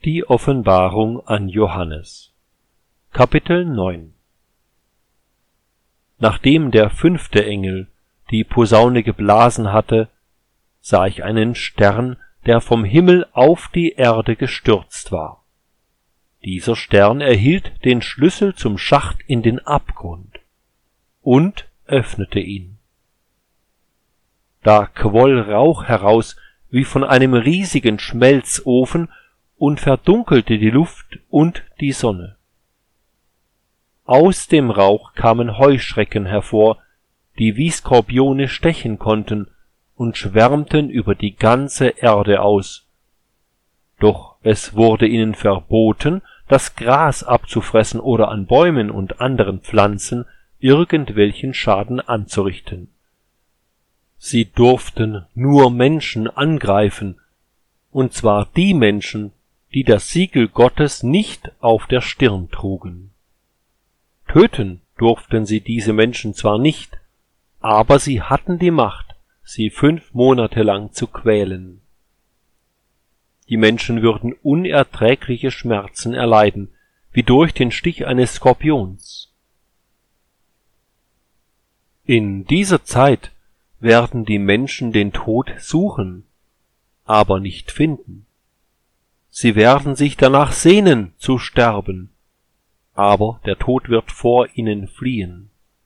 Die Offenbarung an Johannes. Kapitel 9. Nachdem der 5. Engel die Posaune geblasen hatte, sah ich einen Stern, der vom Himmel auf die Erde gestürzt war. Dieser Stern erhielt den Schlüssel zum Schacht in den Abgrund und öffnete ihn. Da quoll Rauch heraus wie von einem riesigen Schmelzofen und verdunkelte die Luft und die Sonne. Aus dem Rauch kamen Heuschrecken hervor, die wie Skorpione stechen konnten und schwärmten über die ganze Erde aus. Doch es wurde ihnen verboten, das Gras abzufressen oder an Bäumen und anderen Pflanzen irgendwelchen Schaden anzurichten. Sie durften nur Menschen angreifen, und zwar die Menschen, die das Siegel Gottes nicht auf der Stirn trugen. Töten durften sie diese Menschen zwar nicht, aber sie hatten die Macht, sie 5 Monate lang zu quälen. Die Menschen würden unerträgliche Schmerzen erleiden, wie durch den Stich eines Skorpions. In dieser Zeit werden die Menschen den Tod suchen, aber nicht finden. Sie werden sich danach sehnen, zu sterben, aber der Tod wird vor ihnen fliehen.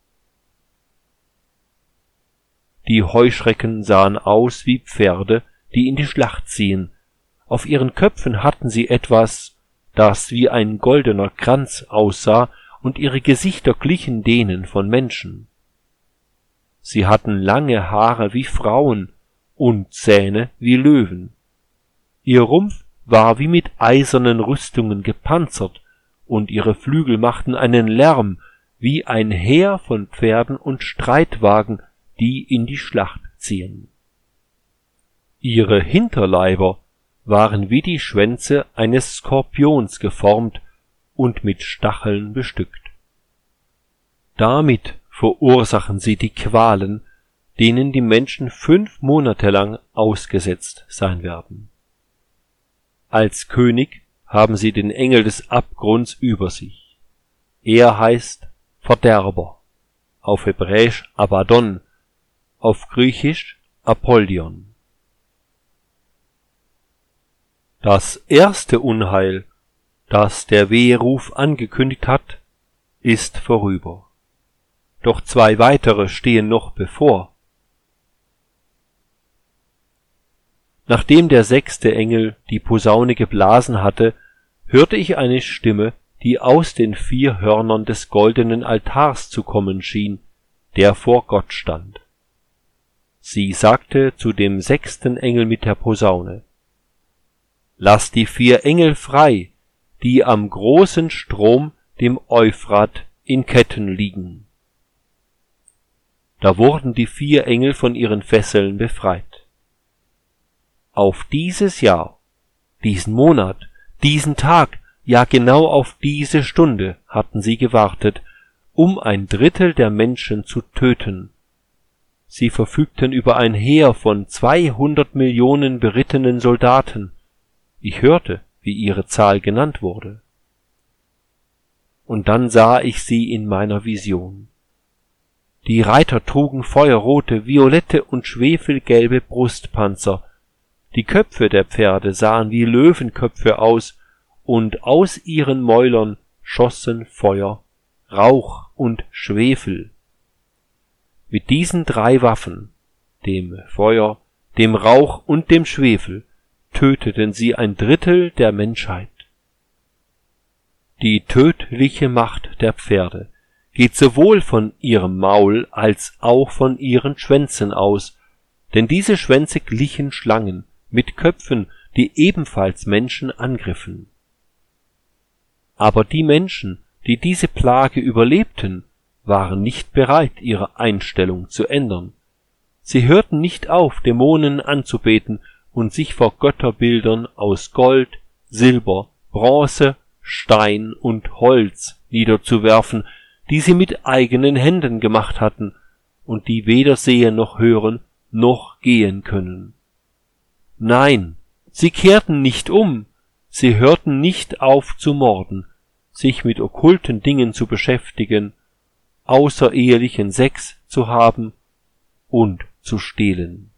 Die Heuschrecken sahen aus wie Pferde, die in die Schlacht ziehen. Auf ihren Köpfen hatten sie etwas, das wie ein goldener Kranz aussah, und ihre Gesichter glichen denen von Menschen. Sie hatten lange Haare wie Frauen und Zähne wie Löwen. Ihr Rumpf war wie mit eisernen Rüstungen gepanzert, und ihre Flügel machten einen Lärm wie ein Heer von Pferden und Streitwagen, die in die Schlacht ziehen. Ihre Hinterleiber waren wie die Schwänze eines Skorpions geformt und mit Stacheln bestückt. Damit verursachen sie die Qualen, denen die Menschen 5 Monate lang ausgesetzt sein werden. Als König haben sie den Engel des Abgrunds über sich. Er heißt Verderber, auf Hebräisch Abaddon, auf Griechisch Apollyon. Das erste Unheil, das der Weheruf angekündigt hat, ist vorüber. Doch 2 weitere stehen noch bevor. Nachdem der 6. Engel die Posaune geblasen hatte, hörte ich eine Stimme, die aus den 4 Hörnern des goldenen Altars zu kommen schien, der vor Gott stand. Sie sagte zu dem 6. Engel mit der Posaune: Lass die 4 Engel frei, die am großen Strom, dem Euphrat, in Ketten liegen. Da wurden die 4 Engel von ihren Fesseln befreit. Auf dieses Jahr, diesen Monat, diesen Tag, ja genau auf diese Stunde hatten sie gewartet, um 1/3 der Menschen zu töten. Sie verfügten über ein Heer von 200 Millionen berittenen Soldaten. Ich hörte, wie ihre Zahl genannt wurde. Und dann sah ich sie in meiner Vision. Die Reiter trugen feuerrote, violette und schwefelgelbe Brustpanzer. Die Köpfe der Pferde sahen wie Löwenköpfe aus, und aus ihren Mäulern schossen Feuer, Rauch und Schwefel. Mit diesen 3 Waffen, dem Feuer, dem Rauch und dem Schwefel, töteten sie 1/3 der Menschheit. Die tödliche Macht der Pferde geht sowohl von ihrem Maul als auch von ihren Schwänzen aus, denn diese Schwänze glichen Schlangen mit Köpfen, die ebenfalls Menschen angriffen. Aber die Menschen, die diese Plage überlebten, waren nicht bereit, ihre Einstellung zu ändern. Sie hörten nicht auf, Dämonen anzubeten und sich vor Götterbildern aus Gold, Silber, Bronze, Stein und Holz niederzuwerfen, die sie mit eigenen Händen gemacht hatten und die weder sehen noch hören noch gehen können. Nein, sie kehrten nicht um, Sie hörten nicht auf zu morden, sich mit okkulten Dingen zu beschäftigen, außerehelichen Sex zu haben und zu stehlen.